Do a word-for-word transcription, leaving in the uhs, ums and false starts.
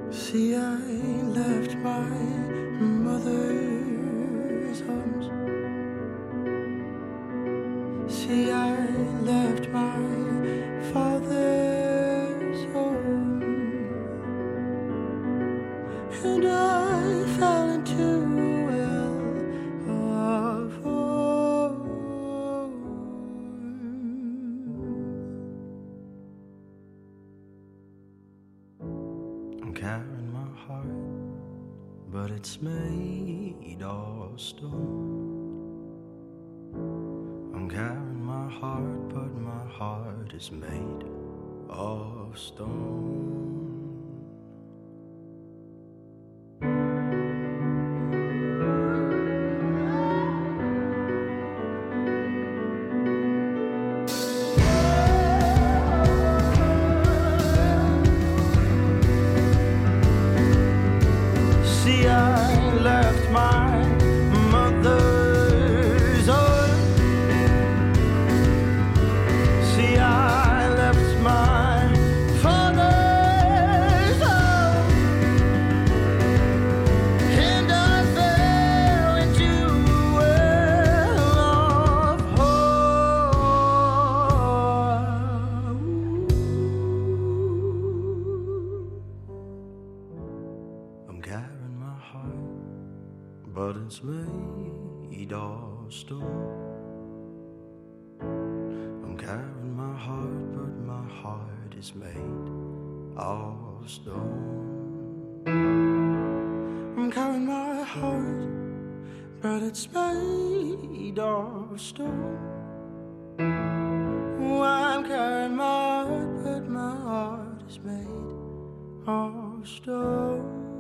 See, I left my mother's arms. See, I left my father's home, and I fell into a well of home. I'm carrying my heart, but it's made of stone. I'm carrying my heart, but my heart is made of stone. See, I left my mother's arms. See, I left my father's home, and I fell into a well of home. I'm carrying my heart, but it's made of stone. I'm carrying my heart, but my heart is made of stone. I'm carrying my heart, but it's made of stone. Oh, I'm carrying my heart, but my heart is made of stone.